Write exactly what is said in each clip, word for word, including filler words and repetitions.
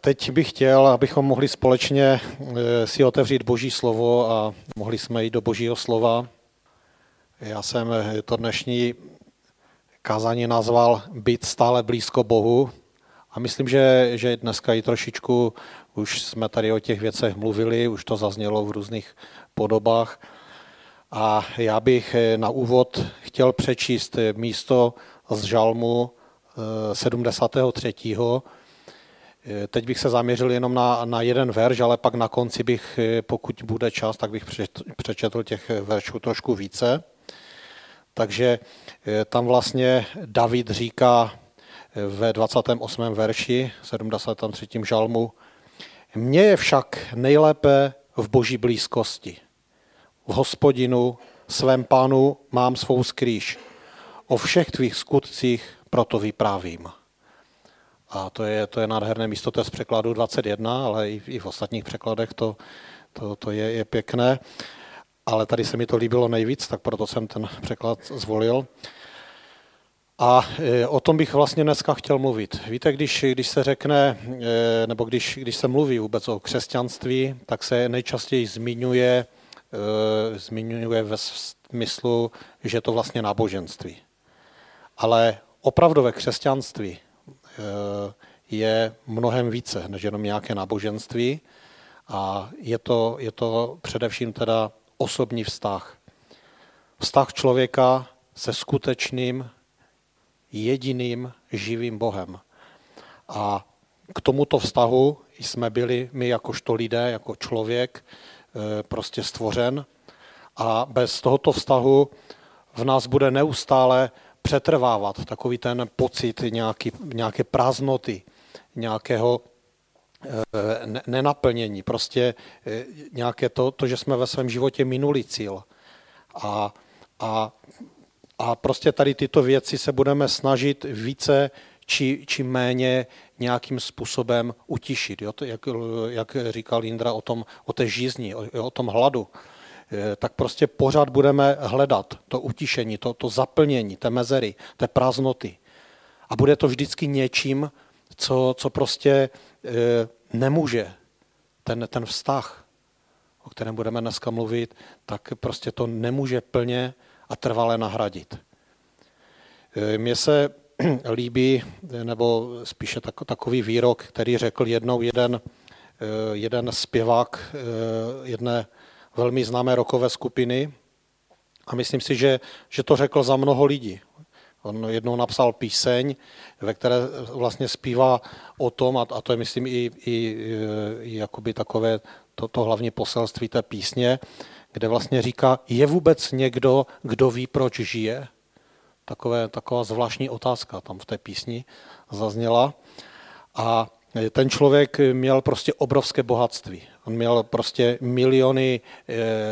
teď bych chtěl, abychom mohli společně si otevřít Boží slovo a mohli jsme jít do Božího slova. Já jsem to dnešní kázání nazval Být stále blízko Bohu a myslím, že, že dneska i trošičku už jsme tady o těch věcech mluvili, už to zaznělo v různých podobách. A já bych na úvod chtěl přečíst místo z žalmu sedmdesátého třetího Teď bych se zaměřil jenom na, na jeden verš, ale pak na konci bych, pokud bude čas, tak bych přečetl těch veršů trošku více. Takže tam vlastně David říká ve dvacátém osmém verši, sedmdesátém třetím žalmu, mně je však nejlépe v Boží blízkosti. V Hospodinu, svém Pánu, mám svou skrýš. O všech tvých skutcích proto vyprávím. A to je, to je nádherné místo, to je z překladu dvacet jedna, ale i, i v ostatních překladech to, to, to je, je pěkné. Ale tady se mi to líbilo nejvíc, tak proto jsem ten překlad zvolil. A o tom bych vlastně dneska chtěl mluvit. Víte, když, když se řekne, nebo když, když se mluví vůbec o křesťanství, tak se nejčastěji zmiňuje, zmiňuje ve smyslu, že je to vlastně náboženství. Ale opravdové křesťanství je mnohem více než jenom nějaké náboženství a je to, je to především teda osobní vztah. Vztah člověka se skutečným, jediným, živým Bohem. A k tomuto vztahu jsme byli my jakožto lidé, jako člověk, prostě stvořen a bez tohoto vztahu v nás bude neustále přetrvávat takový ten pocit nějaký, nějaké prázdnoty, nějakého e, nenaplnění, prostě e, nějaké to, to, že jsme ve svém životě minuli cíl. A, a, a prostě tady tyto věci se budeme snažit více či, či méně nějakým způsobem utišit. Jo? To, jak, jak říkal Jindra o, tom, o té žízni, o, o tom hladu. Tak prostě pořád budeme hledat to utišení, to, to zaplnění, té mezery, té prázdnoty. A bude to vždycky něčím, co, co prostě e, nemůže ten, ten vztah, o kterém budeme dneska mluvit, tak prostě to nemůže plně a trvale nahradit. E, mně se líbí, nebo spíše tak, takový výrok, který řekl jednou jeden, e, jeden zpěvák e, jedné velmi známé rockové skupiny a myslím si, že, že to řekl za mnoho lidí. On jednou napsal píseň, ve které vlastně zpívá o tom, a, a to je myslím i, i, i jakoby takové to, to hlavní poselství té písně, kde vlastně říká, je vůbec někdo, kdo ví, proč žije? Takové, taková zvláštní otázka tam v té písni zazněla. A ten člověk měl prostě obrovské bohatství. On měl prostě miliony, eh,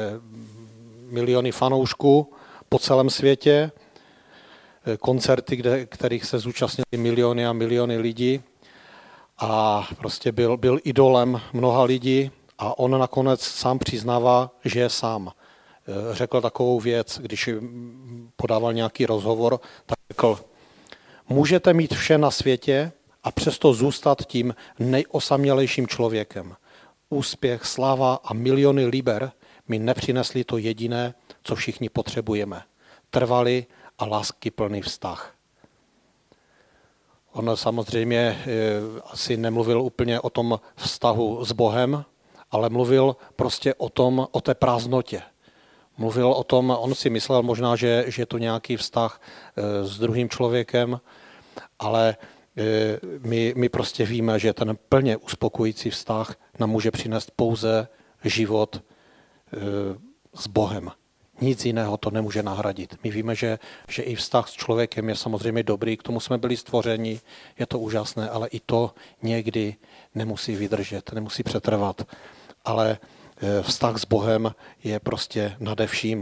miliony fanoušků po celém světě, koncerty, kde, kterých se zúčastnili miliony a miliony lidí a prostě byl, byl idolem mnoha lidí a on nakonec sám přiznává, že je sám. Řekl takovou věc, když podával nějaký rozhovor, tak řekl, můžete mít vše na světě, a přesto zůstat tím nejosamělejším člověkem. Úspěch, sláva a miliony liber mi nepřinesli to jediné, co všichni potřebujeme. Trvalý a láskyplný vztah. On samozřejmě e, asi nemluvil úplně o tom vztahu s Bohem, ale mluvil prostě o tom, o té prázdnotě. Mluvil o tom, on si myslel možná, že, že je to nějaký vztah e, s druhým člověkem, ale My, my prostě víme, že ten plně uspokojící vztah nám může přinést pouze život e, s Bohem. Nic jiného to nemůže nahradit. My víme, že, že i vztah s člověkem je samozřejmě dobrý, k tomu jsme byli stvořeni, je to úžasné, ale i to někdy nemusí vydržet, nemusí přetrvat. Ale e, vztah s Bohem je prostě nade vším.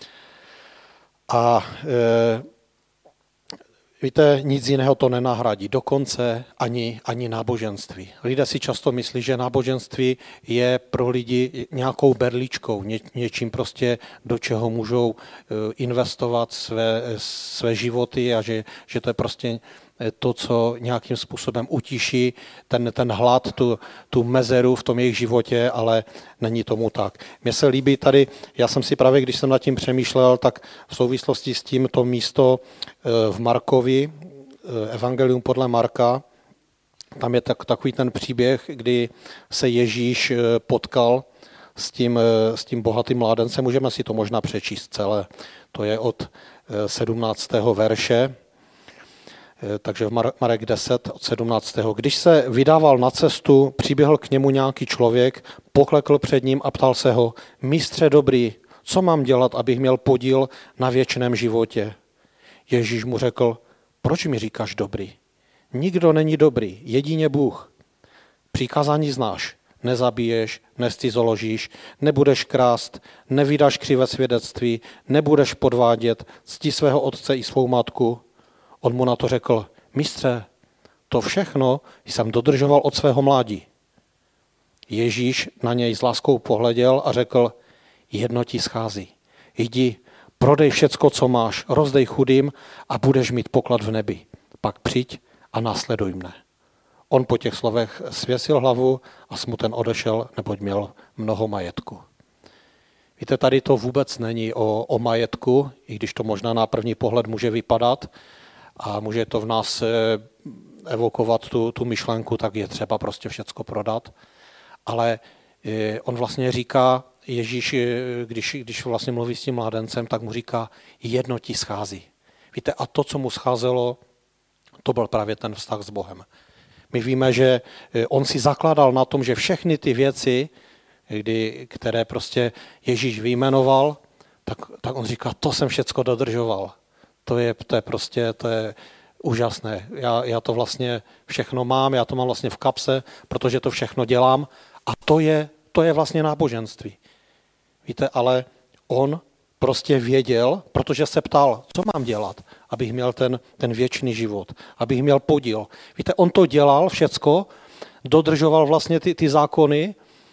A e, víte, nic jiného to nenahradí, dokonce ani, ani náboženství. Lidé si často myslí, že náboženství je pro lidi nějakou berličkou, ně, něčím prostě, do čeho můžou investovat své, své životy a že, že to je prostě to, co nějakým způsobem utiší ten, ten hlad, tu, tu mezeru v tom jejich životě, ale není tomu tak. Mně se líbí tady, já jsem si právě, když jsem nad tím přemýšlel, tak v souvislosti s tím to místo v Markovi, Evangelium podle Marka, tam je tak, takový ten příběh, kdy se Ježíš potkal s tím, s tím bohatým mládencem. Můžeme si to možná přečíst celé. To je od sedmnáctého verše. Takže v Marek deset od sedmnáctého Když se vydával na cestu, přiběhl k němu nějaký člověk, poklekl před ním a ptal se ho: Mistře dobrý, co mám dělat, abych měl podíl na věčném životě? Ježíš mu řekl: Proč mi říkáš dobrý? Nikdo není dobrý, jedině Bůh. Přikázání znáš. Nezabiješ, nezcizoložíš, nebudeš krást, nevydáš křivé svědectví, nebudeš podvádět, cti svého otce i svou matku. On mu na to řekl: Mistře, to všechno jsem dodržoval od svého mládí. Ježíš na něj s láskou pohleděl a řekl: Jedno ti schází. Jdi, prodej všecko, co máš, rozdej chudým a budeš mít poklad v nebi. Pak přijď a následuj mne. On po těch slovech svěsil hlavu a smuten odešel, neboť měl mnoho majetku. Víte, tady to vůbec není o, o majetku, i když to možná na první pohled může vypadat a může to v nás evokovat tu, tu myšlenku, tak je třeba prostě všecko prodat. Ale on vlastně říká, Ježíš, když, když vlastně mluví s tím mládencem, tak mu říká: jedno ti schází. Víte, a to, co mu scházelo, to byl právě ten vztah s Bohem. My víme, že on si zakládal na tom, že všechny ty věci, kdy, které prostě Ježíš vyjmenoval, tak, tak on říká: to jsem všecko dodržoval. To je, to je prostě, to je úžasné. Já, já to vlastně všechno mám, já to mám vlastně v kapse, protože to všechno dělám a to je, to je vlastně náboženství. Víte, ale on prostě věděl, protože se ptal, co mám dělat, abych měl ten, ten věčný život, abych měl podíl. Víte, on to dělal všecko, dodržoval vlastně ty, ty zákony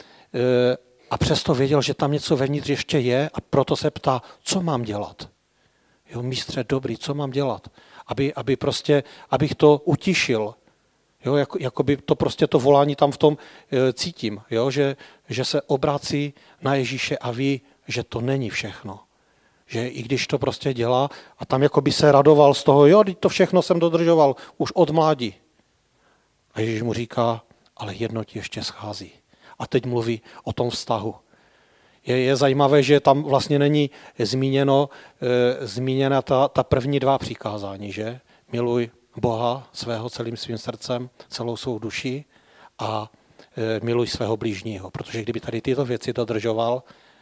e, a přesto věděl, že tam něco vevnitř ještě je a proto se ptá, co mám dělat. Jo, mistře dobrý, co mám dělat? Aby, aby prostě, abych to utišil. Jo, jako, jako by to prostě to volání tam v tom e, cítím, jo, že, že se obrací na Ježíše a ví, že to není všechno. Že i když to prostě dělá a tam jako by se radoval z toho, jo, to všechno jsem dodržoval už od mládí. A Ježíš mu říká: ale jedno ti ještě schází. A teď mluví o tom vztahu. Je, je zajímavé, že tam vlastně není zmíněno, e, zmíněna ta, ta první dva přikázání, že? Miluj Boha svého celým svým srdcem, celou svou duši a e, miluj svého blížního. Protože kdyby tady tyto věci dodržoval,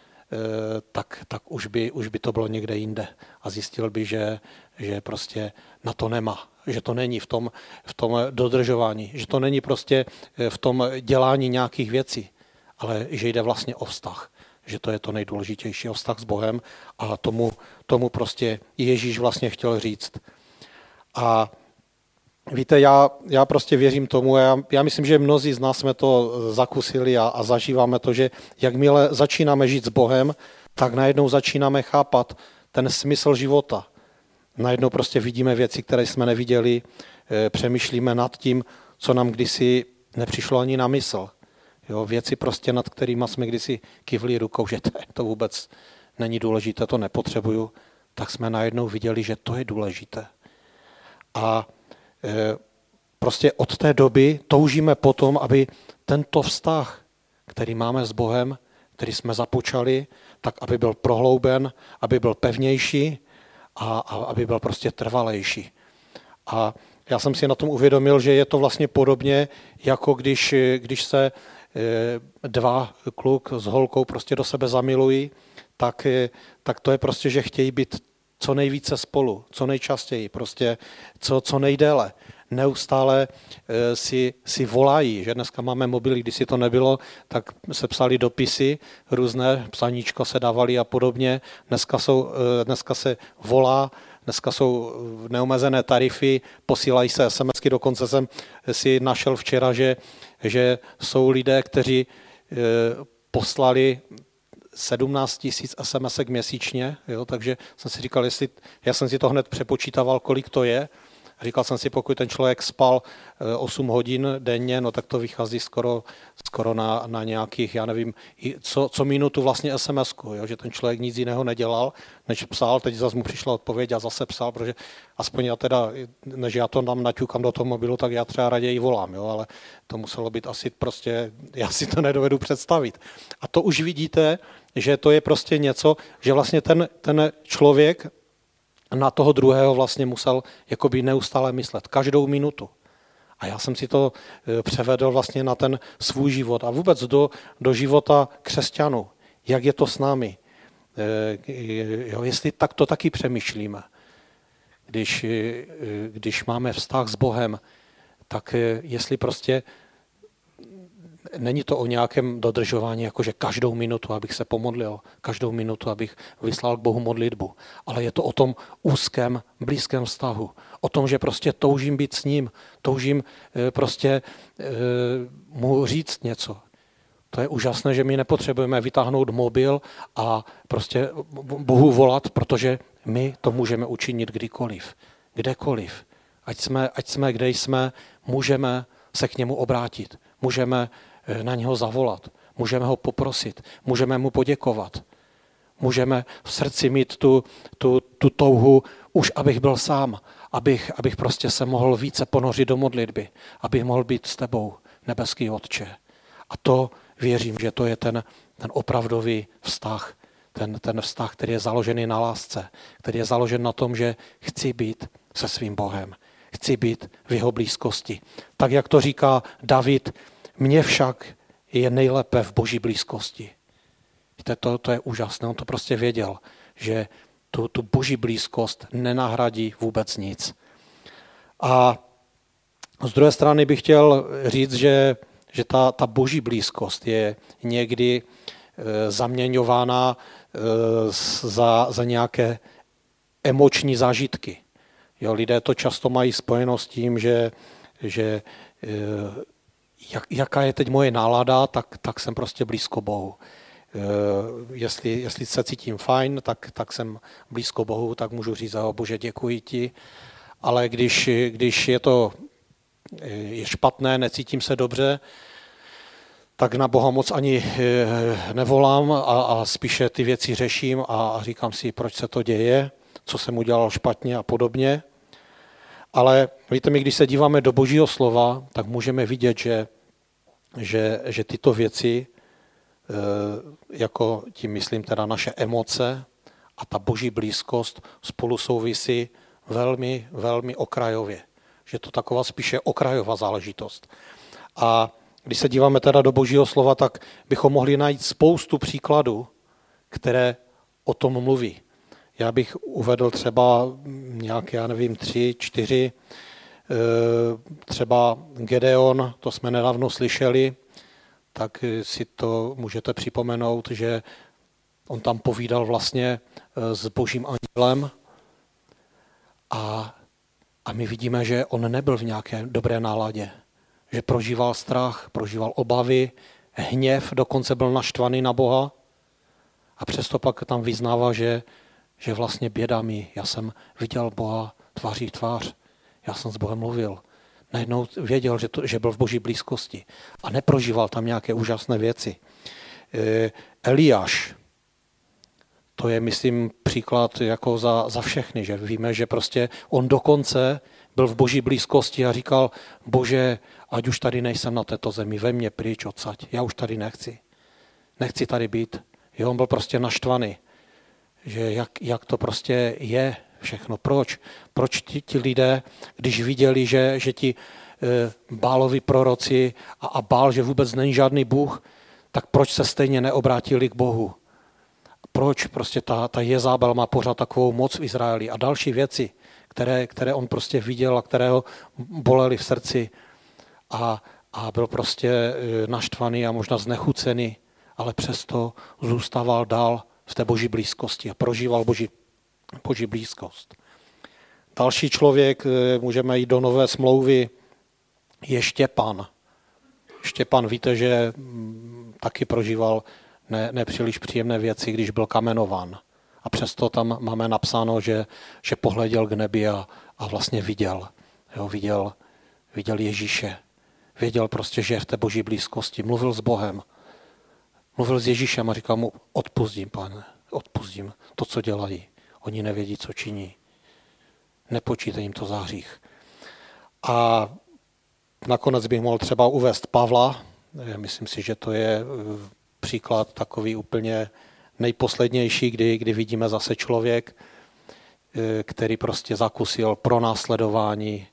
e, tak, tak už, by, už by to bylo někde jinde. A zjistil by, že, že prostě na to nemá. Že to není v tom, v tom dodržování. Že to není prostě v tom dělání nějakých věcí. Ale že jde vlastně o vztah. Že to je to nejdůležitější, vztah s Bohem a tomu, tomu prostě Ježíš vlastně chtěl říct. A víte, já, já prostě věřím tomu, já, já myslím, že mnozí z nás jsme to zakusili a, a zažíváme to, že jakmile začínáme žít s Bohem, tak najednou začínáme chápat ten smysl života. Najednou prostě vidíme věci, které jsme neviděli, přemýšlíme nad tím, co nám kdysi nepřišlo ani na mysl. Jo, věci prostě, nad kterými jsme kdysi kivli rukou, že to, to vůbec není důležité, to nepotřebuju, tak jsme najednou viděli, že to je důležité. A e, prostě od té doby toužíme potom, aby tento vztah, který máme s Bohem, který jsme započali, tak aby byl prohlouben, aby byl pevnější a, a aby byl prostě trvalejší. A já jsem si na tom uvědomil, že je to vlastně podobně, jako když, když se dva kluk s holkou prostě do sebe zamilují, tak, tak to je prostě, že chtějí být co nejvíce spolu, co nejčastěji, prostě co, co nejdéle. Neustále si, si volají, že dneska máme mobily, když si to nebylo, tak se psali dopisy, různé psaníčko se dávali a podobně. Dneska, jsou, dneska se volá, dneska jsou neomezené tarify, posílají se SMSky, dokonce jsem si našel včera, že, že jsou lidé, kteří poslali sedmnáct tisíc SMSek měsíčně, jo, takže jsem si říkal, jestli, já jsem si to hned přepočítaval, kolik to je, Říkal jsem si, pokud ten člověk spal osm hodin denně, no tak to vychází skoro, skoro na, na nějakých, já nevím, co, co minutu vlastně es em esku, jo? Že ten člověk nic jiného nedělal, než psal, teď zase mu přišla odpověď a zase psal, protože aspoň já teda, než já to tam naťukám do toho mobilu, tak já třeba raději volám, jo? Ale to muselo být asi prostě, já si to nedovedu představit. A to už vidíte, že to je prostě něco, že vlastně ten, ten člověk na toho druhého vlastně musel jakoby neustále myslet, každou minutu. A já jsem si to převedl vlastně na ten svůj život a vůbec do, do života křesťanů. Jak je to s námi? Jo, jestli tak to taky přemýšlíme. Když, když máme vztah s Bohem, tak jestli prostě není to o nějakém dodržování, jakože každou minutu, abych se pomodlil, každou minutu, abych vyslal k Bohu modlitbu, ale je to o tom úzkém, blízkém vztahu, o tom, že prostě toužím být s ním, toužím prostě mu říct něco. To je úžasné, že my nepotřebujeme vytáhnout mobil a prostě Bohu volat, protože my to můžeme učinit kdykoliv, kdekoliv. Ať jsme, ať jsme, kde jsme, můžeme se k němu obrátit, můžeme na něho zavolat, můžeme ho poprosit, můžeme mu poděkovat. Můžeme v srdci mít tu, tu, tu touhu, už abych byl sám, abych, abych prostě se mohl více ponořit do modlitby, abych mohl být s tebou, nebeský Otče. A to věřím, že to je ten, ten opravdový vztah, ten, ten vztah, který je založený na lásce, který je založen na tom, že chci být se svým Bohem, chci být v jeho blízkosti. Tak, jak to říká David, mně však je nejlépe v Boží blízkosti. Víte, to, to je úžasné, on to prostě věděl, že tu, tu Boží blízkost nenahradí vůbec nic. A z druhé strany bych chtěl říct, že, že ta, ta Boží blízkost je někdy e, zaměňována e, za, za nějaké emoční zážitky. Jo, lidé to často mají spojeno s tím, že, že e, jak, jaká je teď moje nálada, tak, tak jsem prostě blízko Bohu. E, jestli, jestli se cítím fajn, tak, tak jsem blízko Bohu, tak můžu říct, oh, Bože, děkuji ti. Ale když, když je to je špatné, necítím se dobře, tak na Boha moc ani nevolám a, a spíše ty věci řeším a, a říkám si, proč se to děje, co jsem udělal špatně a podobně. Ale víte, my když se díváme do Božího slova, tak můžeme vidět, že, že, že tyto věci, jako tím myslím teda naše emoce a ta Boží blízkost spolu souvisí velmi, velmi okrajově. Že to taková spíše okrajová záležitost. A když se díváme teda do Božího slova, tak bychom mohli najít spoustu příkladů, které o tom mluví. Já bych uvedl třeba nějaké, já nevím, tři, čtyři, třeba Gedeon, to jsme nedávno slyšeli, tak si to můžete připomenout, že on tam povídal vlastně s Božím andělem a, a my vidíme, že on nebyl v nějaké dobré náladě, že prožíval strach, prožíval obavy, hněv, dokonce byl naštvaný na Boha a přesto pak tam vyznává, že že vlastně běda mi, já jsem viděl Boha tváří tvář, já jsem s Bohem mluvil. Najednou věděl, že, to, že byl v Boží blízkosti a neprožíval tam nějaké úžasné věci. E, Eliáš, to je, myslím, příklad jako za, za všechny, že víme, že prostě on dokonce byl v Boží blízkosti a říkal, Bože, ať už tady nejsem na této zemi, ve mně pryč odsaď, já už tady nechci. Nechci tady být. Jo, on byl prostě naštvaný. Že jak, jak to prostě je všechno. Proč? Proč ti, ti lidé, když viděli, že, že ti e, Bálovi proroci a, a Bál, že vůbec není žádný Bůh, tak proč se stejně neobrátili k Bohu? Proč prostě ta, ta Jezábel má pořád takovou moc v Izraeli a další věci, které, které on prostě viděl a které ho bolely v srdci a, a byl prostě e, naštvaný a možná znechucený, ale přesto zůstával dál v té Boží blízkosti a prožíval Boží, Boží blízkost. Další člověk, můžeme jít do Nové smlouvy, je Štěpán. Štěpán, víte, že taky prožíval ne, nepříliš příjemné věci, když byl kamenován. A přesto tam máme napsáno, že, že pohleděl k nebi a, a vlastně viděl. Jo, viděl, viděl Ježíše. Věděl prostě, že je v té boží blízkosti. Mluvil s Bohem. Mluvil s Ježíšem a říkal mu, odpustím, Pane, odpustím to, co dělají. Oni nevědí, co činí. Nepočítej jim to za hřích. A nakonec bych mohl třeba uvést Pavla. Myslím si, že to je příklad takový úplně nejposlednější, kdy, kdy vidíme zase člověk, který prostě zakusil pronásledování,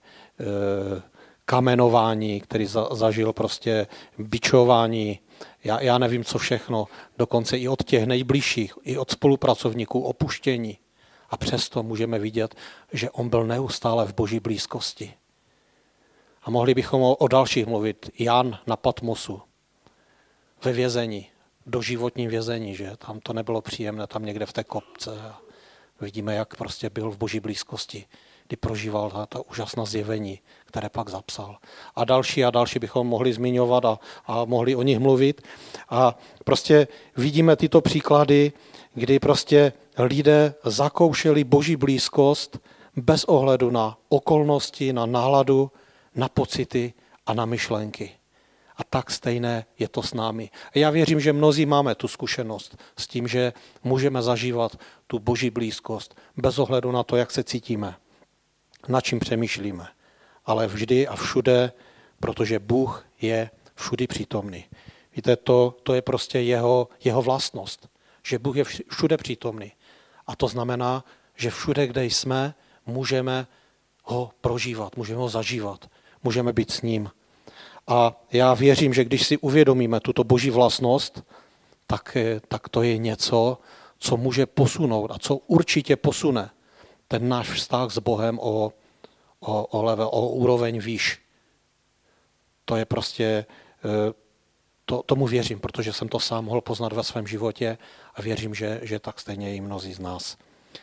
kamenování, který zažil prostě bičování, já, já nevím co všechno, dokonce i od těch nejbližších, i od spolupracovníků opuštění. A přesto můžeme vidět, že on byl neustále v boží blízkosti. A mohli bychom o, o dalších mluvit. Jan na Patmosu, ve vězení, doživotním vězení, že tam to nebylo příjemné, tam někde v té kopce. A vidíme, jak prostě byl v boží blízkosti, kdy prožíval ta, ta úžasná zjevení, které pak zapsal. A další a další bychom mohli zmiňovat a, a mohli o nich mluvit. A prostě vidíme tyto příklady, kdy prostě lidé zakoušeli boží blízkost bez ohledu na okolnosti, na náladu, na pocity a na myšlenky. A tak stejné je to s námi. A já věřím, že mnozí máme tu zkušenost s tím, že můžeme zažívat tu boží blízkost bez ohledu na to, jak se cítíme, na čím přemýšlíme. Ale vždy a všude, protože Bůh je všudy přítomný. Víte, to, to je prostě jeho, jeho vlastnost, že Bůh je všude přítomný. A to znamená, že všude, kde jsme, můžeme ho prožívat, můžeme ho zažívat, můžeme být s ním. A já věřím, že když si uvědomíme tuto boží vlastnost, tak, tak to je něco, co může posunout a co určitě posune ten náš vztah s Bohem o, o, o, level, o úroveň výš. To je prostě, to, tomu věřím, protože jsem to sám mohl poznat ve svém životě a věřím, že, že tak stejně i mnozí z nás.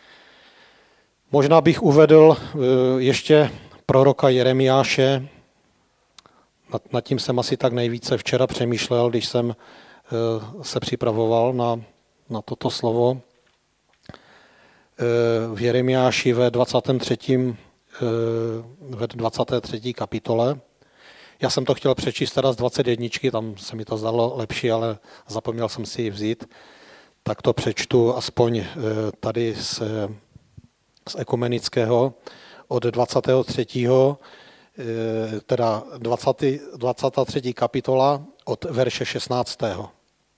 Možná bych uvedl ještě proroka Jeremiáše. Nad, nad tím jsem asi tak nejvíce včera přemýšlel, když jsem se připravoval na, na toto slovo. V Jeremiáši ve dvacáté třetí ve dvacáté třetí kapitole. Já jsem to chtěl přečíst teda z dvacet jedna, tam se mi to zdalo lepší, ale zapomněl jsem si ji vzít. Tak to přečtu aspoň tady z, z ekumenického od dvacátého třetího teda dvacátá třetí kapitola od verše šestnáctého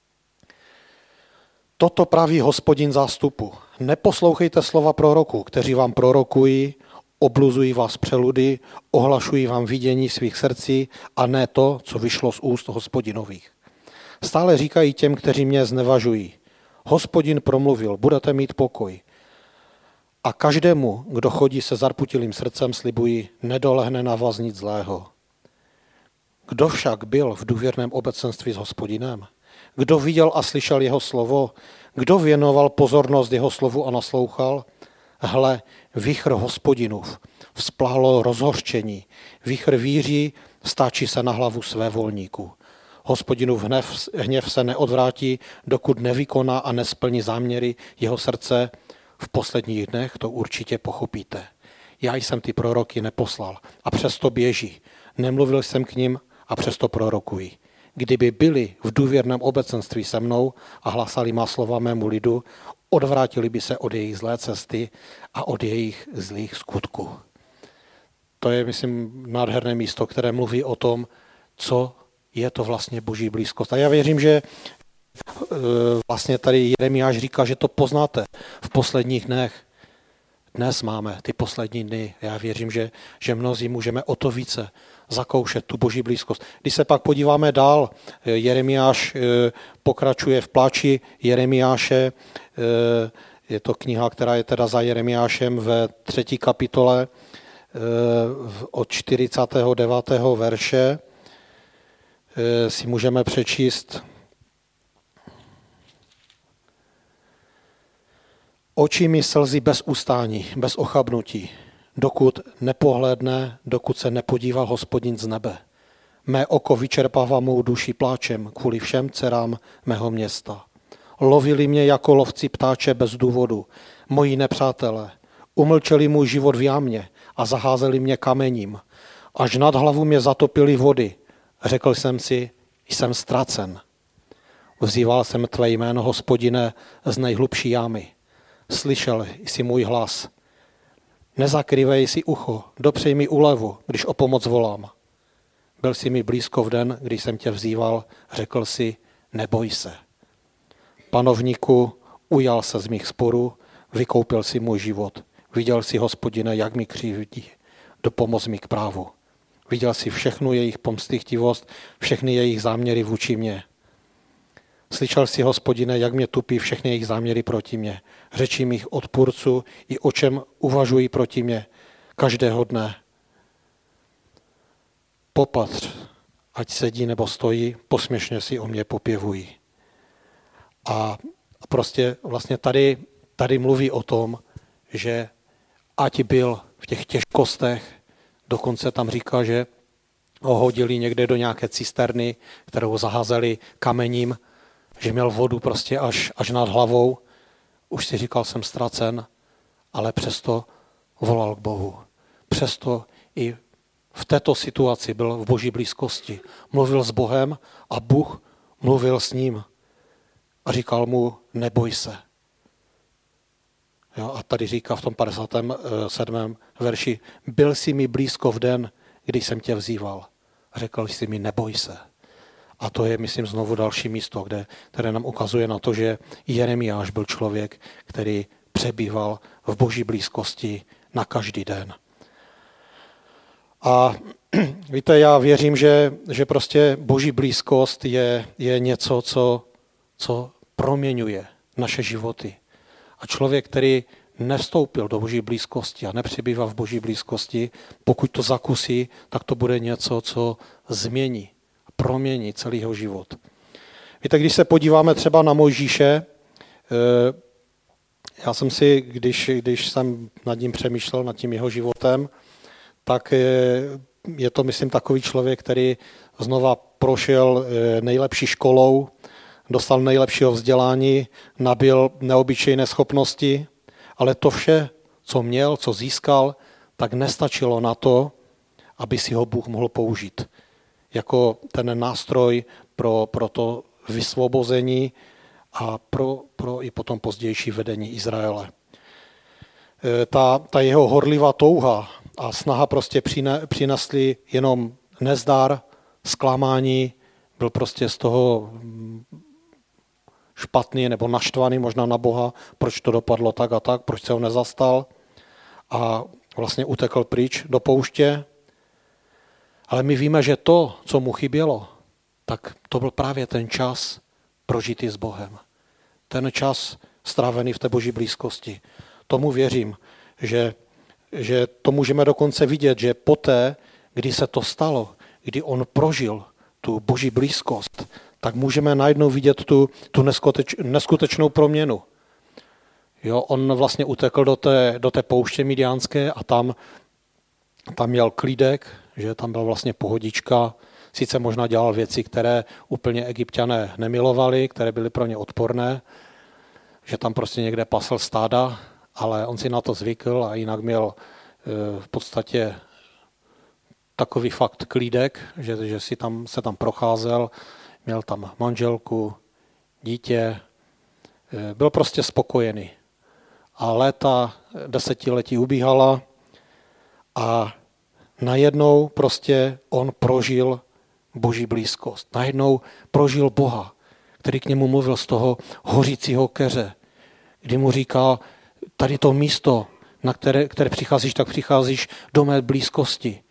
Toto praví Hospodin zástupu. Neposlouchejte slova proroků, kteří vám prorokují, obluzují vás přeludy, ohlašují vám vidění svých srdcí a ne to, co vyšlo z úst Hospodinových. Stále říkají těm, kteří mě znevažují. Hospodin promluvil, budete mít pokoj. A každému, kdo chodí se zarputilým srdcem, slibují, nedolehne na vás nic zlého. Kdo však byl v důvěrném obecenství s Hospodinem? Kdo viděl a slyšel jeho slovo? Kdo věnoval pozornost jeho slovu a naslouchal? Hle, vichr Hospodinův, vzplálo rozhořčení, vichr víří, stáčí se na hlavu své volníků. Hospodinův hněv, hněv se neodvrátí, dokud nevykoná a nesplní záměry jeho srdce. V posledních dnech to určitě pochopíte. Já jsem ty proroky neposlal a přesto běží. Nemluvil jsem k nim a přesto prorokují. Kdyby byli v důvěrném obecenství se mnou a hlasali má slova mému lidu, odvrátili by se od jejich zlé cesty a od jejich zlých skutků. To je, myslím, nádherné místo, které mluví o tom, co je to vlastně boží blízkost. A já věřím, že vlastně tady Jeremiáš říká, že to poznáte v posledních dnech. Dnes máme ty poslední dny. Já věřím, že, že mnozí můžeme o to více zakoušet tu boží blízkost. Když se pak podíváme dál, Jeremiáš pokračuje v pláči Jeremiáše. Je to kniha, která je teda za Jeremiášem ve třetí kapitole od čtyřicátého devátého verše. Si můžeme přečíst: Oči mi slzy bez ustání, bez ochabnutí, dokud nepohlédne, dokud se nepodívá Hospodin z nebe. Mé oko vyčerpává mou duši pláčem kvůli všem dcerám mého města. Lovili mě jako lovci ptáče bez důvodu, moji nepřátelé. Umlčeli můj život v jámě a zaházeli mě kamením. Až nad hlavu mě zatopily vody. Řekl jsem si, jsem ztracen. Vzýval jsem tvé jméno, Hospodine, z nejhlubší jámy. Slyšel jsi můj hlas. Nezakrývej si ucho, dopřej mi úlevu, když o pomoc volám. Byl jsi mi blízko v den, když jsem tě vzýval, řekl si, neboj se. Panovníku, ujal se z mých sporů, vykoupil si můj život. Viděl si, Hospodine, jak mi křivdí, dopomoz mi k právu. Viděl si všechnu jejich pomstychtivost, všechny jejich záměry vůči mně. Slyšel si, Hospodine, jak mě tupí všechny jejich záměry proti mně. Řečí mých odpůrců i o čem uvažují proti mně každého dne. Popatř, ať sedí nebo stojí, posměšně si o mě popěvují. A prostě vlastně tady, tady mluví o tom, že ať byl v těch těžkostech, dokonce tam říká, že ho hodili někde do nějaké cisterny, kterou zaházeli kamením, že měl vodu prostě až, až nad hlavou. Už si říkal, jsem ztracen, ale přesto volal k Bohu. Přesto i v této situaci byl v Boží blízkosti. Mluvil s Bohem a Bůh mluvil s ním. A říkal mu, neboj se. Jo, a tady říká v tom padesátém sedmém verši, byl jsi mi blízko v den, když jsem tě vzýval. Řekl jsi mi, neboj se. A to je, myslím, znovu další místo, kde, které nám ukazuje na to, že Jeremiáš byl člověk, který přebýval v Boží blízkosti na každý den. A víte, já věřím, že, že prostě Boží blízkost je, je něco, co, co proměňuje naše životy. A člověk, který nevstoupil do Boží blízkosti a nepřebývá v Boží blízkosti, pokud to zakusí, tak to bude něco, co změní, promění celý jeho život. Víte, když se podíváme třeba na Mojžíše, já jsem si, když, když jsem nad ním přemýšlel, nad tím jeho životem, tak je to, myslím, takový člověk, který znova prošel nejlepší školou, dostal nejlepšího vzdělání, nabyl neobyčejné schopnosti, ale to vše, co měl, co získal, tak nestačilo na to, aby si ho Bůh mohl použít jako ten nástroj pro, pro to vysvobození a pro, pro i potom pozdější vedení Izraele. Ta, ta jeho horlivá touha a snaha prostě přine, přinesli jenom nezdar, zklamání, byl prostě z toho špatný nebo naštvaný možná na Boha, proč to dopadlo tak a tak, proč se ho nezastal a vlastně utekl pryč do pouště. Ale my víme, že to, co mu chybělo, tak to byl právě ten čas prožitý s Bohem. Ten čas strávený v té Boží blízkosti. Tomu věřím, že, že to můžeme dokonce vidět, že poté, kdy se to stalo, kdy on prožil tu Boží blízkost, tak můžeme najednou vidět tu, tu neskuteč, neskutečnou proměnu. Jo, on vlastně utekl do té, do té pouště midiánské a tam, tam měl klídek, že tam byla vlastně pohodička, sice možná dělal věci, které úplně Egypťané nemilovali, které byly pro ně odporné, že tam prostě někde pasl stáda, ale on si na to zvykl a jinak měl v podstatě takový fakt klídek, že, že si tam, se tam procházel, měl tam manželku, dítě, byl prostě spokojený. A léta, desetiletí ubíhala a najednou prostě on prožil Boží blízkost. Najednou prožil Boha, který k němu mluvil z toho hořícího keře, kdy mu říkal, tady to místo, na které, které přicházíš, tak přicházíš do mé blízkosti.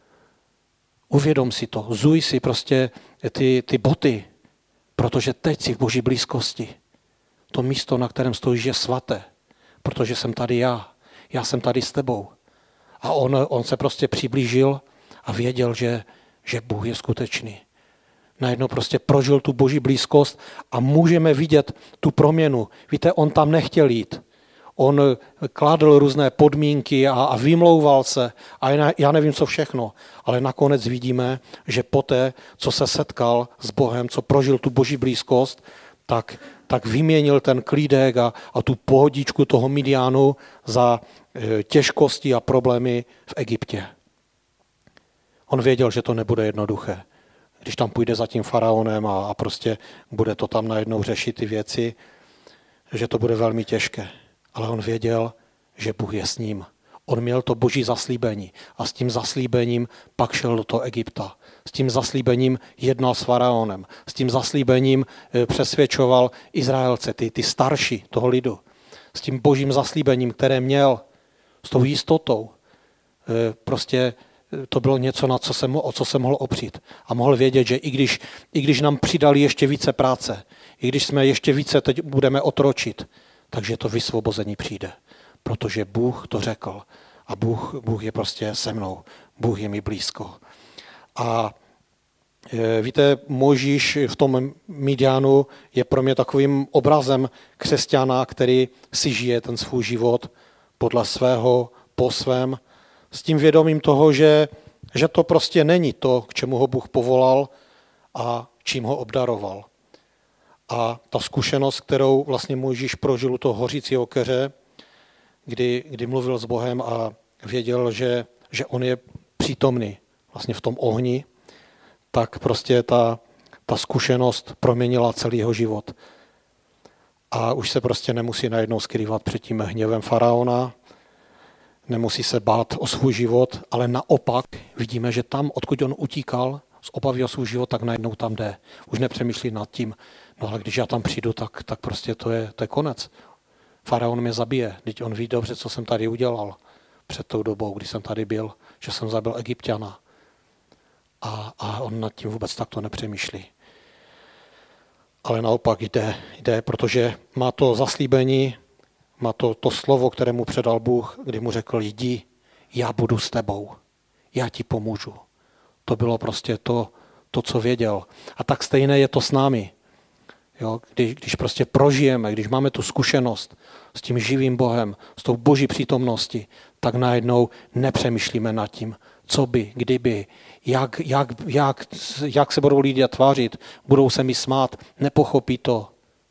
Uvědom si to, zuj si prostě ty, ty boty, protože teď jsi v Boží blízkosti. To místo, na kterém stojíš, je svaté, protože jsem tady já. Já jsem tady s tebou. A on, on se prostě přiblížil a věděl, že, že Bůh je skutečný. Najednou prostě prožil tu Boží blízkost a můžeme vidět tu proměnu. Víte, on tam nechtěl jít. On kládl různé podmínky a, a vymlouval se a já nevím, co všechno. Ale nakonec vidíme, že poté, co se setkal s Bohem, co prožil tu Boží blízkost, tak, tak vyměnil ten klídek a, a tu pohodičku toho Midianu za těžkosti a problémy v Egyptě. On věděl, že to nebude jednoduché. Když tam půjde za tím faraonem a, a prostě bude to tam najednou řešit ty věci, že to bude velmi těžké. Ale on věděl, že Bůh je s ním. On měl to boží zaslíbení a s tím zaslíbením pak šel do toho Egypta. S tím zaslíbením jednal s faraonem. S tím zaslíbením přesvědčoval Izraelce, ty, ty starší toho lidu. S tím božím zaslíbením, které měl, s tou jistotou. Prostě to bylo něco, na co se, o co se mohl opřít. A mohl vědět, že i když, i když nám přidali ještě více práce, i když jsme ještě více teď budeme otročit, takže to vysvobození přijde. Protože Bůh to řekl. A Bůh, Bůh je prostě se mnou. Bůh je mi blízko. A víte, Mojžíš v tom Midianu je pro mě takovým obrazem křesťana, který si žije ten svůj život podle svého, po svém, s tím vědomím toho, že, že to prostě není to, k čemu ho Bůh povolal a čím ho obdaroval. A ta zkušenost, kterou vlastně Mojžíš prožil u toho hořícího keře, kdy, kdy mluvil s Bohem a věděl, že, že on je přítomný vlastně v tom ohni, tak prostě ta, ta zkušenost proměnila celý jeho život. A už se prostě nemusí najednou skrývat před tím hněvem faraona, nemusí se bát o svůj život, ale naopak vidíme, že tam, odkud on utíkal z obavy o svůj život, tak najednou tam jde. Už nepřemýšlí nad tím, no ale když já tam přijdu, tak, tak prostě to je, to je konec. Faraon mě zabije, teď on ví dobře, co jsem tady udělal před tou dobou, kdy jsem tady byl, že jsem zabil Egypťana. A, a on nad tím vůbec takto nepřemýšlí. Ale naopak jde, jde, protože má to zaslíbení, má to, to slovo, které mu předal Bůh, kdy mu řekl, jdi, já budu s tebou, já ti pomůžu. To bylo prostě to, to co věděl. A tak stejné je to s námi. Jo, když, když prostě prožijeme, když máme tu zkušenost s tím živým Bohem, s tou boží přítomností, tak najednou nepřemýšlíme nad tím, co by, kdyby, jak, jak, jak, jak se budou lidé tvářit, budou se mi smát, nepochopí to.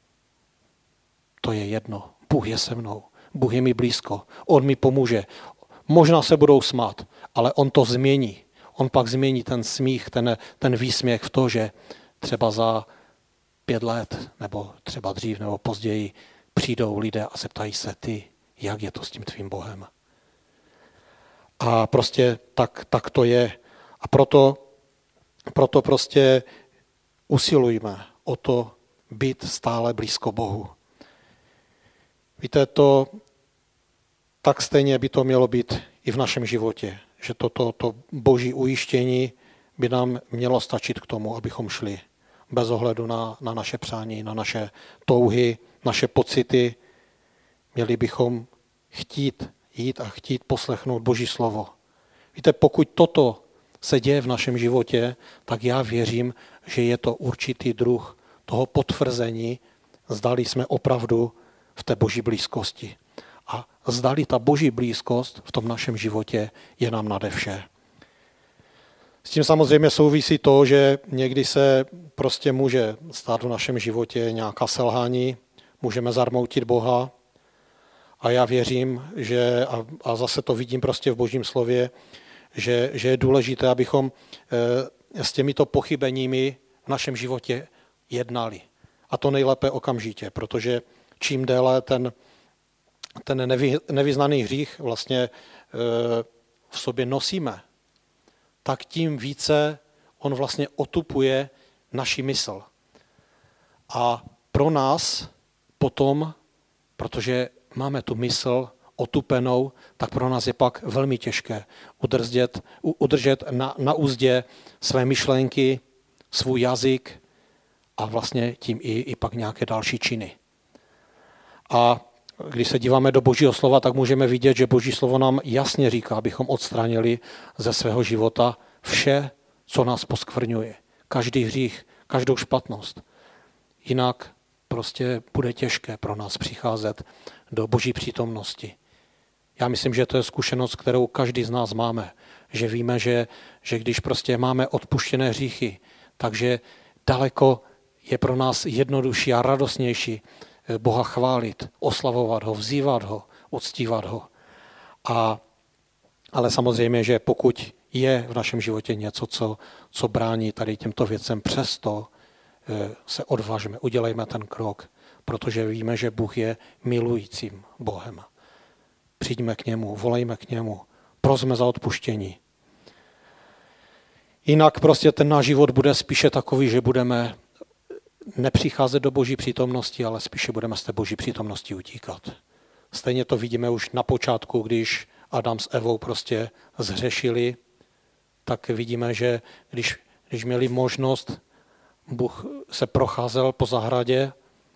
To je jedno. Bůh je se mnou, Bůh je mi blízko, on mi pomůže. Možná se budou smát, ale on to změní. On pak změní ten smích, ten, ten výsměch v to, že třeba za pět let, nebo třeba dřív, nebo později přijdou lidé a zeptají se ty, jak je to s tím tvým Bohem. A prostě tak, tak to je. A proto, proto prostě usilujme o to být stále blízko Bohu. Víte, to tak stejně by to mělo být i v našem životě, že toto to boží ujištění by nám mělo stačit k tomu, abychom šli. Bez ohledu na, na naše přání, na naše touhy, naše pocity. Měli bychom chtít jít a chtít poslechnout Boží slovo. Víte, pokud toto se děje v našem životě, tak já věřím, že je to určitý druh toho potvrzení, zdali jsme opravdu v té Boží blízkosti. A zdali ta Boží blízkost v tom našem životě je nám nade vše. S tím samozřejmě souvisí to, že někdy se prostě může stát v našem životě nějaká selhání, můžeme zarmoutit Boha a já věřím, že, a, a zase to vidím prostě v Božím slově, že, že je důležité, abychom e, s těmito pochybeními v našem životě jednali. A to nejlépe okamžitě, protože čím déle ten, ten nevy, nevyznaný hřích vlastně e, v sobě nosíme, tak tím více on vlastně otupuje naši mysl. A pro nás potom, protože máme tu mysl otupenou, tak pro nás je pak velmi těžké udržet, udržet na, na úzdě své myšlenky, svůj jazyk a vlastně tím i, i pak nějaké další činy. A když se díváme do Božího slova, tak můžeme vidět, že Boží slovo nám jasně říká, abychom odstranili ze svého života vše, co nás poskvrňuje. Každý hřích, každou špatnost. Jinak prostě bude těžké pro nás přicházet do Boží přítomnosti. Já myslím, že to je zkušenost, kterou každý z nás máme. Že víme, že, že když prostě máme odpuštěné hříchy, takže daleko je pro nás jednodušší a radostnější Boha chválit, oslavovat ho, vzývat ho, uctívat ho. A, ale samozřejmě, že pokud je v našem životě něco, co, co brání tady těmto věcem. Přesto se odvažme, udělejme ten krok, protože víme, že Bůh je milujícím Bohem. Přijďme k němu, volejme k němu, prosme za odpuštění. Jinak prostě ten náš život bude spíše takový, že budeme nepřicházet do Boží přítomnosti, ale spíše budeme z té Boží přítomnosti utíkat. Stejně to vidíme už na počátku, když Adam s Evou prostě zhřešili, tak vidíme, že když, když měli možnost, Bůh se procházel po zahradě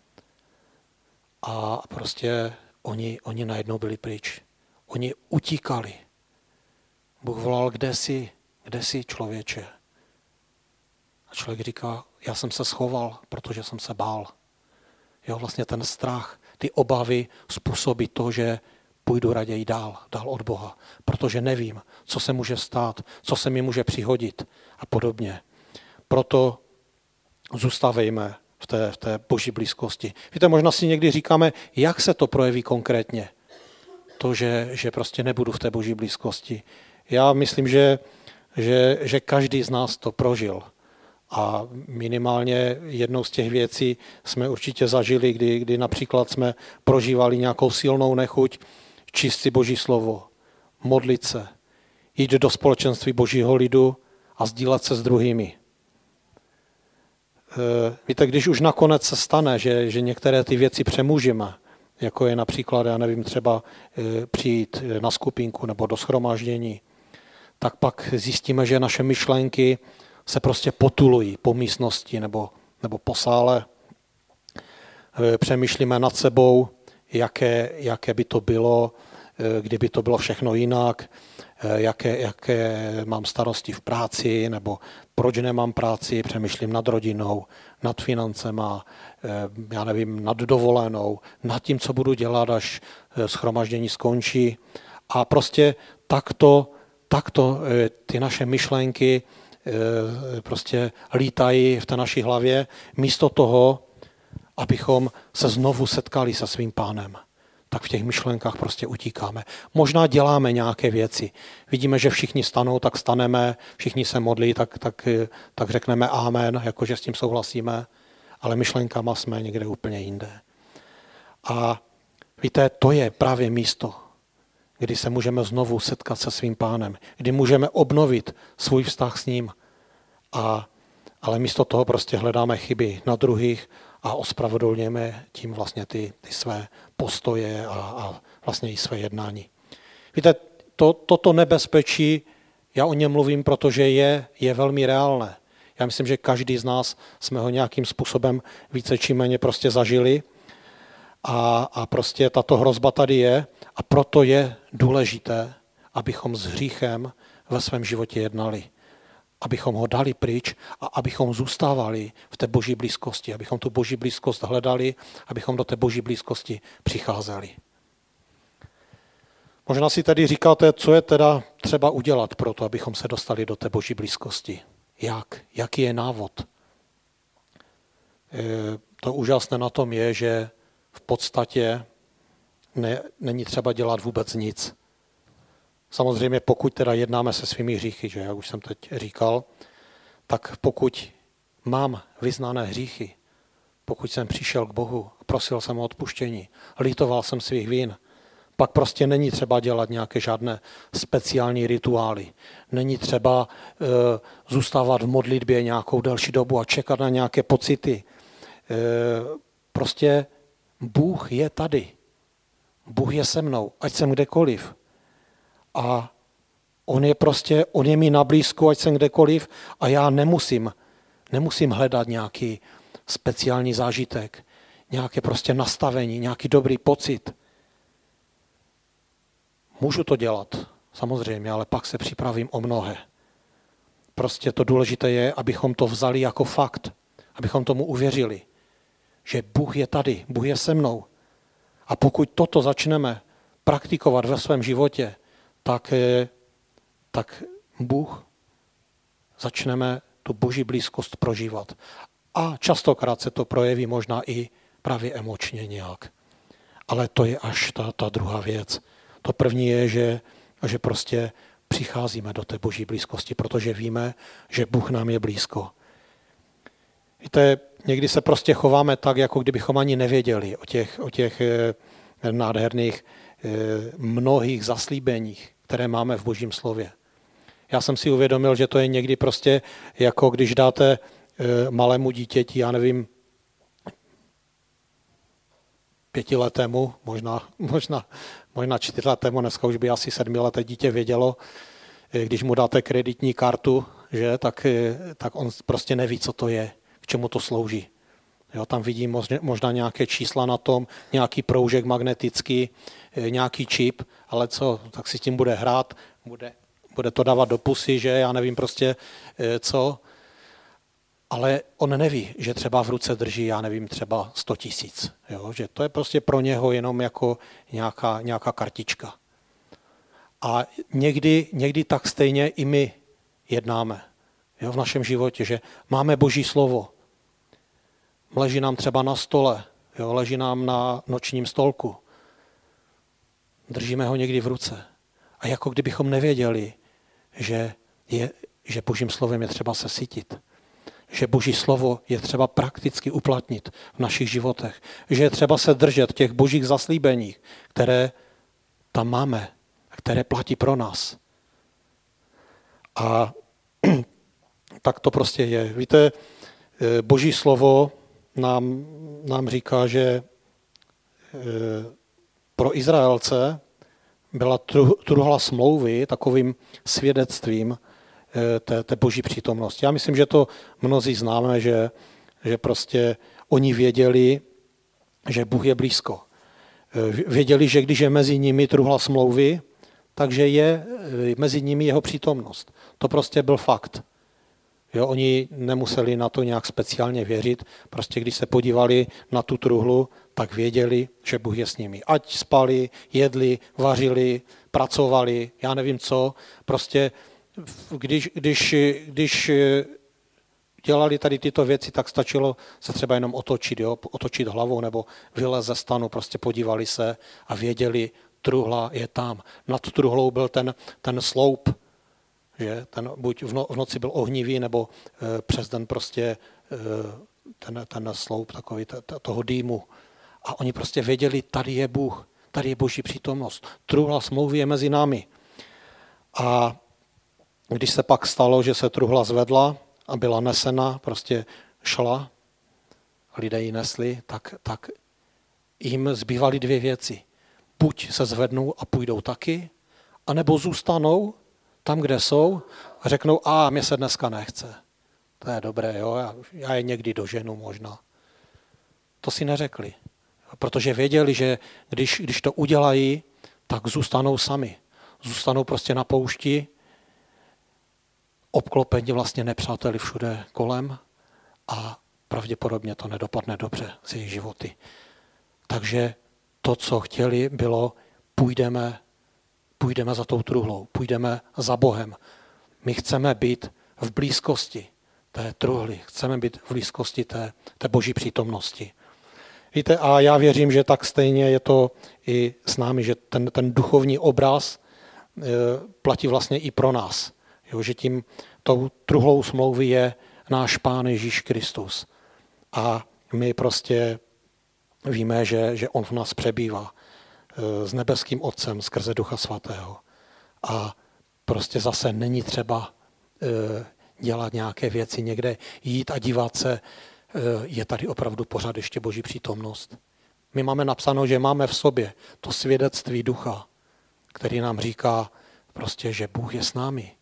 a prostě oni, oni najednou byli pryč. Oni utíkali. Bůh volal, kde jsi, kde jsi, člověče? A člověk říká, já jsem se schoval, protože jsem se bál. Jo, vlastně ten strach, ty obavy způsobí to, že půjdu raději dál, dál od Boha, protože nevím, co se může stát, co se mi může přihodit a podobně. Proto zůstávejme v té, v té Boží blízkosti. Víte, možná si někdy říkáme, jak se to projeví konkrétně. To, že, že prostě nebudu v té Boží blízkosti. Já myslím, že, že, že každý z nás to prožil. A minimálně jednou z těch věcí jsme určitě zažili, kdy, kdy například jsme prožívali nějakou silnou nechuť číst si Boží slovo, modlit se, jít do společenství Božího lidu a sdílet se s druhými. Víte, když už nakonec se stane, že, že některé ty věci přemůžeme, jako je například, já nevím, třeba přijít na skupinku nebo do shromáždění, tak pak zjistíme, že naše myšlenky se prostě potulují po místnosti nebo, nebo po sále. Přemýšlíme nad sebou, jaké, jaké by to bylo, kdyby to bylo všechno jinak, jaké, jaké mám starosti v práci, nebo proč nemám práci, přemýšlím nad rodinou, nad financema, já nevím, nad dovolenou, nad tím, co budu dělat, až shromaždění skončí. A prostě takto, takto ty naše myšlenky prostě lítají v té naší hlavě, místo toho, abychom se znovu setkali se svým Pánem. Tak v těch myšlenkách prostě utíkáme. Možná děláme nějaké věci. Vidíme, že všichni stanou, tak staneme, všichni se modlí, tak, tak, tak řekneme amen, jakože s tím souhlasíme, ale myšlenkama jsme někde úplně jinde. A víte, to je právě místo, kdy se můžeme znovu setkat se svým Pánem, kdy můžeme obnovit svůj vztah s ním. A, ale místo toho prostě hledáme chyby na druhých a ospravedlňujeme tím vlastně ty, ty své postoje a, a vlastně i své jednání. Víte, to, toto nebezpečí, já o něm mluvím, protože je, je velmi reálné. Já myslím, že každý z nás jsme ho nějakým způsobem více či méně prostě zažili a, a prostě tato hrozba tady je a proto je důležité, abychom s hříchem ve svém životě jednali. Abychom ho dali pryč a abychom zůstávali v té Boží blízkosti, abychom tu Boží blízkost hledali, abychom do té Boží blízkosti přicházeli. Možná si tady říkáte, co je teda třeba udělat pro to, abychom se dostali do té Boží blízkosti. Jak? Jaký je návod? To úžasné na tom je, že v podstatě ne, není třeba dělat vůbec nic. Samozřejmě pokud teda jednáme se svými hříchy, že jak už jsem teď říkal, tak pokud mám vyznané hříchy, pokud jsem přišel k Bohu, prosil jsem o odpuštění, litoval jsem svých vín, pak prostě není třeba dělat nějaké žádné speciální rituály. Není třeba e, zůstávat v modlitbě nějakou delší dobu a čekat na nějaké pocity. E, prostě Bůh je tady. Bůh je se mnou, ať jsem kdekoliv. A on je prostě, on je mi na blízku, ať jsem kdekoliv a já nemusím, nemusím hledat nějaký speciální zážitek, nějaké prostě nastavení, nějaký dobrý pocit. Můžu to dělat, samozřejmě, ale pak se připravím o mnohé. Prostě to důležité je, abychom to vzali jako fakt, abychom tomu uvěřili, že Bůh je tady, Bůh je se mnou. A pokud toto začneme praktikovat ve svém životě, tak, tak Bůh začneme tu Boží blízkost prožívat. A častokrát se to projeví možná i právě emočně nějak. Ale to je až ta, ta druhá věc. To první je, že, že prostě přicházíme do té boží blízkosti, protože víme, že Bůh nám je blízko. Víte, někdy se prostě chováme tak, jako kdybychom ani nevěděli o těch, o těch nádherných mnohých zaslíbeních, které máme v božím slově. Já jsem si uvědomil, že to je někdy prostě jako když dáte malému dítěti, já nevím, pětiletému, možná, možná, možná čtyřletému, dneska už by asi sedmileté dítě vědělo, když mu dáte kreditní kartu, že, tak, tak on prostě neví, co to je, k čemu to slouží. Jo, tam vidí možná nějaké čísla na tom, nějaký proužek magnetický, nějaký čip, ale co, tak si s tím bude hrát, bude, bude to dávat do pusy, že já nevím prostě co, ale on neví, že třeba v ruce drží, já nevím, třeba sto tisíc, jo, že to je prostě pro něho jenom jako nějaká, nějaká kartička. A někdy, někdy tak stejně i my jednáme, jo, v našem životě, že máme boží slovo, leží nám třeba na stole, jo, leží nám na nočním stolku. Držíme ho někdy v ruce. A jako kdybychom nevěděli, že, je, že božím slovem je třeba se sytit. Že boží slovo je třeba prakticky uplatnit v našich životech. Že je třeba se držet těch božích zaslíbení, které tam máme, které platí pro nás. A tak to prostě je. Víte, boží slovo Nám, nám říká, že pro Izraelce byla truhla smlouvy takovým svědectvím té, té boží přítomnosti. Já myslím, že to mnozí známe, že, že prostě oni věděli, že Bůh je blízko. Věděli, že když je mezi nimi truhla smlouvy, takže je mezi nimi jeho přítomnost. To prostě byl fakt. Jo, oni nemuseli na to nějak speciálně věřit, prostě když se podívali na tu truhlu, tak věděli, že Bůh je s nimi. Ať spali, jedli, vařili, pracovali, já nevím co, prostě když, když, když dělali tady tyto věci, tak stačilo se třeba jenom otočit, jo, otočit hlavou nebo vylez ze stanu, prostě podívali se a věděli, truhla je tam. Nad truhlou byl ten, ten sloup, že ten buď v, no, v noci byl ohnivý, nebo e, přes den prostě e, ten, ten sloup takový t, t, toho dýmu. A oni prostě věděli, tady je Bůh, tady je boží přítomnost. Truhla smlouvy je mezi námi. A když se pak stalo, že se truhla zvedla a byla nesena, prostě šla, lidé ji nesli, tak, tak jim zbývaly dvě věci. Buď se zvednou a půjdou taky, anebo zůstanou tam, kde jsou, a řeknou, a mě se dneska nechce. To je dobré, jo, já, já je někdy doženu možná. To si neřekli, protože věděli, že když, když to udělají, tak zůstanou sami. Zůstanou prostě na poušti, obklopeni vlastně nepřáteli všude kolem a pravděpodobně to nedopadne dobře z jejich životy. Takže to, co chtěli, bylo, půjdeme Půjdeme za tou truhlou, půjdeme za Bohem. My chceme být v blízkosti té truhly, chceme být v blízkosti té, té boží přítomnosti. Víte, a já věřím, že tak stejně je to i s námi, že ten, ten duchovní obraz e, platí vlastně i pro nás. Jo, že tím tou truhlou smlouvy je náš Pán Ježíš Kristus. A my prostě víme, že, že on v nás přebývá s nebeským Otcem skrze Ducha Svatého. A prostě zase není třeba dělat nějaké věci někde, jít a dívat se, je tady opravdu pořád ještě boží přítomnost. My máme napsáno, že máme v sobě to svědectví Ducha, který nám říká prostě, že Bůh je s námi.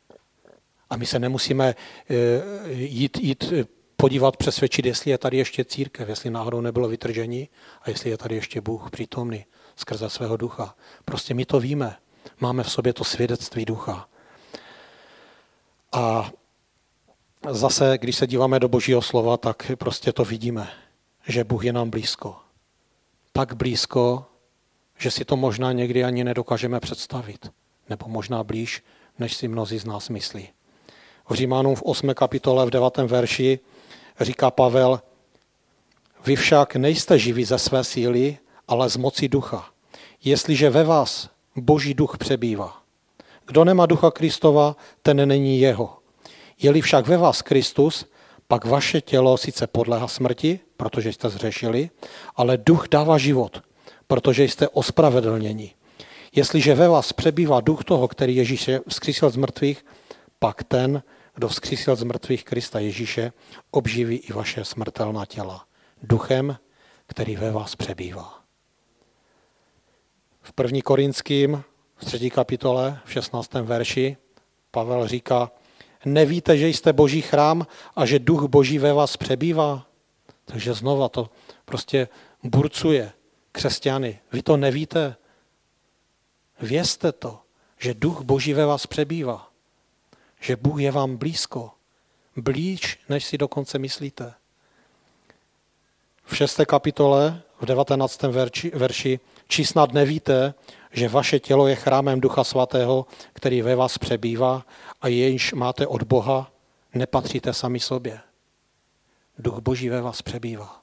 A my se nemusíme jít, jít podívat, přesvědčit, jestli je tady ještě církev, jestli náhodou nebylo vytržení a jestli je tady ještě Bůh přítomný skrze svého Ducha. Prostě my to víme. Máme v sobě to svědectví Ducha. A zase, když se díváme do Božího slova, tak prostě to vidíme, že Bůh je nám blízko. Tak blízko, že si to možná někdy ani nedokážeme představit. Nebo možná blíž, než si mnozí z nás myslí. V Římanům v osmé kapitole v devátém verši říká Pavel, vy však nejste živí ze své síly, ale z moci Ducha. Jestliže ve vás Boží duch přebývá. Kdo nemá ducha Kristova, ten není jeho. Je-li však ve vás Kristus, pak vaše tělo sice podléhá smrti, protože jste zřešili, ale duch dává život, protože jste ospravedlněni. Jestliže ve vás přebývá duch toho, který Ježíše vzkřísil z mrtvých, pak ten, kdo vzkřísil z mrtvých Krista Ježíše, obživí i vaše smrtelná těla. Duchem, který ve vás přebývá. V první Korinským, v třetí kapitole, v šestnáctém verši, Pavel říká, nevíte, že jste Boží chrám a že duch Boží ve vás přebývá? Takže znova to prostě burcuje křesťany. Vy to nevíte? Vězte to, že duch Boží ve vás přebývá. Že Bůh je vám blízko. Blíž, než si dokonce myslíte. V šesté kapitole, v devatenáctém verši, verši, či snad nevíte, že vaše tělo je chrámem Ducha Svatého, který ve vás přebývá a jenž máte od Boha, nepatříte sami sobě. Duch Boží ve vás přebývá.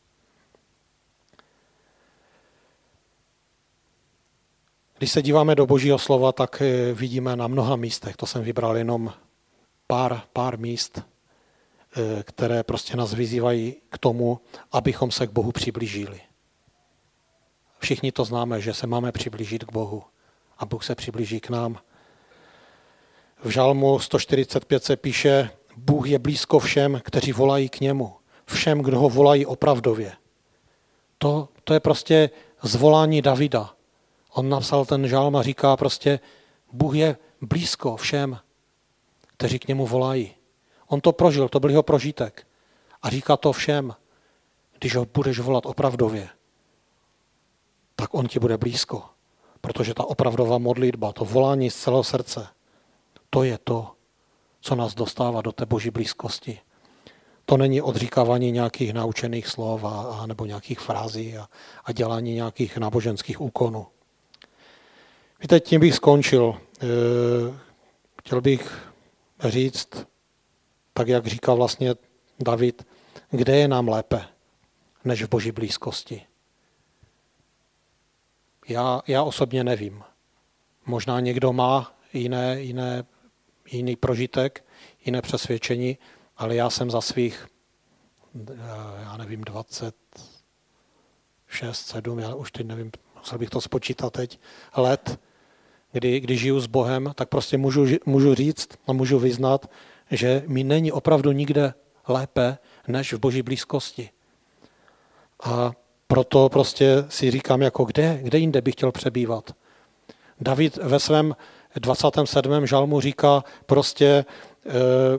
Když se díváme do Božího slova, tak vidíme na mnoha místech, to jsem vybral jenom pár, pár míst, které prostě nás vyzývají k tomu, abychom se k Bohu přiblížili. Všichni to známe, že se máme přiblížit k Bohu a Bůh se přiblíží k nám. V Žalmu sto čtyřicet pět se píše, Bůh je blízko všem, kteří volají k němu. Všem, kdo ho volají opravdově. To, to je prostě zvolání Davida. On napsal ten žalm a říká prostě, Bůh je blízko všem, kteří k němu volají. On to prožil, to byl jeho prožitek. A říká to všem, když ho budeš volat opravdově, tak on ti bude blízko. Protože ta opravdová modlitba, to volání z celého srdce, to je to, co nás dostává do té Boží blízkosti. To není odříkávání nějakých naučených slov a, a nebo nějakých frází a, a dělání nějakých náboženských úkonů. Víte, tím bych skončil. E, chtěl bych říct, tak jak říká vlastně David, kde je nám lépe, než v Boží blízkosti. Já, já osobně nevím. Možná někdo má jiné, jiné, jiný prožitek, jiné přesvědčení, ale já jsem za svých, já nevím, dvacet šest, sedm, já už teď nevím, musel bych to spočítat teď, let, kdy, kdy žiju s Bohem, tak prostě můžu, můžu říct a můžu vyznat, že mi není opravdu nikde lépe, než v Boží blízkosti. A proto prostě si říkám, jako kde, kde jinde bych chtěl přebývat. David ve svém dvacátém sedmém žalmu říká prostě, eh,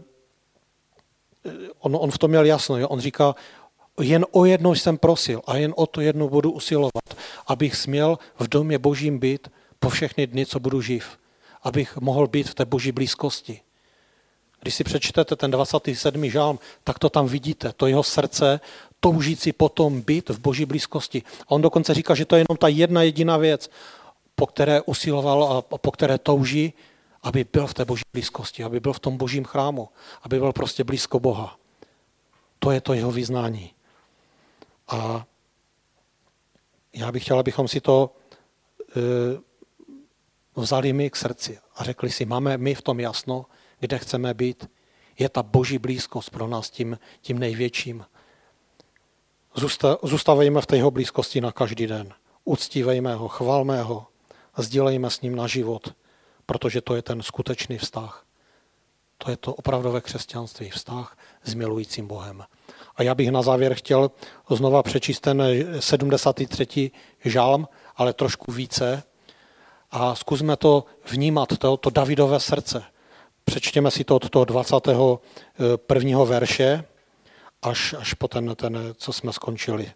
on, on v tom měl jasno, jo? On říká, jen o jednou jsem prosil a jen o to jednou budu usilovat, abych směl v domě Božím být po všechny dny, co budu živ. Abych mohl být v té Boží blízkosti. Když si přečtete ten dvacátý sedmý žalm, tak to tam vidíte, to jeho srdce toužící potom být v Boží blízkosti. A on dokonce říká, že to je jenom ta jedna jediná věc, po které usiloval a po které touží, aby byl v té Boží blízkosti, aby byl v tom Božím chrámu, aby byl prostě blízko Boha. To je to jeho vyznání. A já bych chtěl, abychom si to e, vzali my k srdci a řekli si, máme my v tom jasno, kde chceme být. Je ta Boží blízkost pro nás tím, tím největším. Zůstavejme v té jeho blízkosti na každý den. Uctívejme ho, chvalme ho, sdílejme s ním na život, protože to je ten skutečný vztah. To je to opravdové křesťanství, vztah s milujícím Bohem. A já bych na závěr chtěl znova přečíst ten sedmdesátý třetí žalm, ale trošku více. A zkusme to vnímat, to, to Davidové srdce. Přečtěme si to od toho dvacátého prvního verše až, až po ten, ten, co jsme skončili.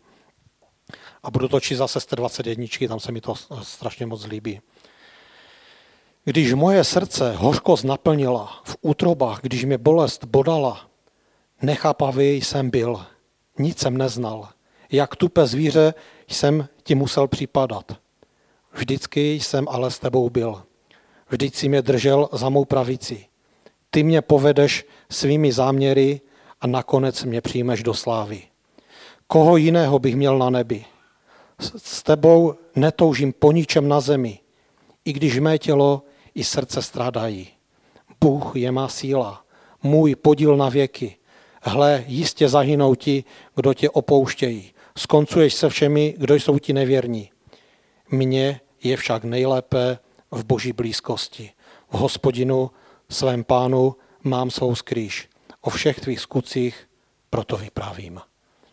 A budu to číst zase z té dvacet jedničky, tam se mi to strašně moc líbí. Když moje srdce hořkost naplnila v útrobách, když mě bolest bodala, nechápavý jsem byl, nic jsem neznal. Jak tupé zvíře jsem ti musel připadat. Vždycky jsem ale s tebou byl. Vždyť si mě držel za mou pravici. Ty mě povedeš svými záměry a nakonec mě přijmeš do slávy. Koho jiného bych měl na nebi? S tebou netoužím po ničem na zemi, i když mé tělo i srdce strádají. Bůh je má síla, můj podíl na věky. Hle, jistě zahynou ti, kdo tě opouštějí. Skoncuješ se všemi, kdo jsou ti nevěrní. Mně je však nejlépe v Boží blízkosti. V Hospodinu, svém Pánu, mám svou skrýš. O všech tvých skutcích proto vyprávím.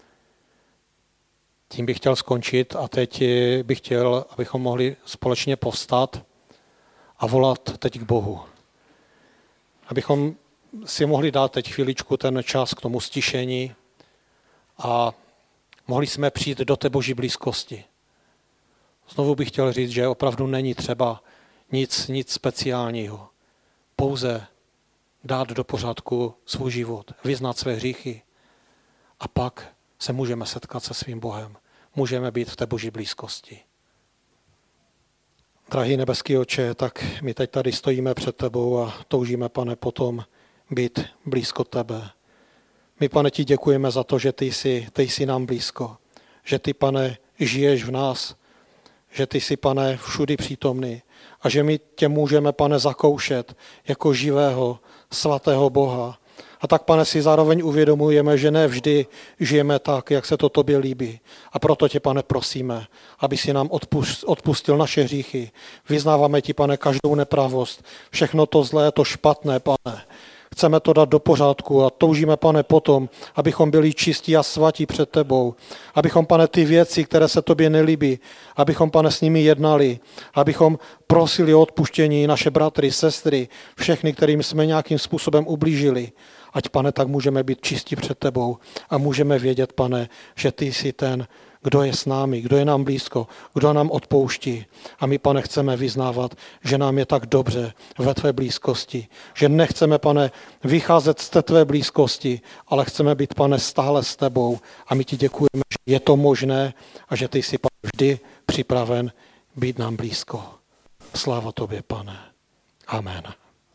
Tím bych chtěl skončit a teď bych chtěl, abychom mohli společně povstat a volat teď k Bohu. Abychom si mohli dát teď chviličku ten čas k tomu stišení a mohli jsme přijít do té Boží blízkosti. Znovu bych chtěl říct, že opravdu není třeba nic, nic speciálního. Pouze dát do pořádku svůj život, vyznat své hříchy a pak se můžeme setkat se svým Bohem. Můžeme být v té Boží blízkosti. Drahý nebeský Otče, tak my teď tady stojíme před tebou a toužíme, Pane, potom být blízko tebe. My, Pane, ti děkujeme za to, že ty jsi, ty jsi nám blízko. Že ty, Pane, žiješ v nás. Že ty jsi, Pane, všudy přítomný. A že my tě můžeme, Pane, zakoušet jako živého, svatého Boha. A tak, Pane, si zároveň uvědomujeme, že ne vždy žijeme tak, jak se to tobě líbí. A proto tě, Pane, prosíme, aby si nám odpustil naše hříchy. Vyznáváme ti, Pane, každou nepravost, všechno to zlé, to špatné, Pane. Chceme to dát do pořádku a toužíme, Pane, potom, abychom byli čistí a svatí před tebou. Abychom, Pane, ty věci, které se tobě nelíbí, abychom, Pane, s nimi jednali. Abychom prosili o odpuštění naše bratry, sestry, všechny, kterým jsme nějakým způsobem ublížili. Ať, Pane, tak můžeme být čistí před tebou a můžeme vědět, Pane, že ty jsi ten, kdo je s námi, kdo je nám blízko, kdo nám odpouští. A my, Pane, chceme vyznávat, že nám je tak dobře ve tvé blízkosti. Že nechceme, Pane, vycházet z té tvé blízkosti, ale chceme být, Pane, stále s tebou. A my ti děkujeme, že je to možné a že ty jsi, Pane, vždy připraven být nám blízko. Sláva tobě, Pane. Amen.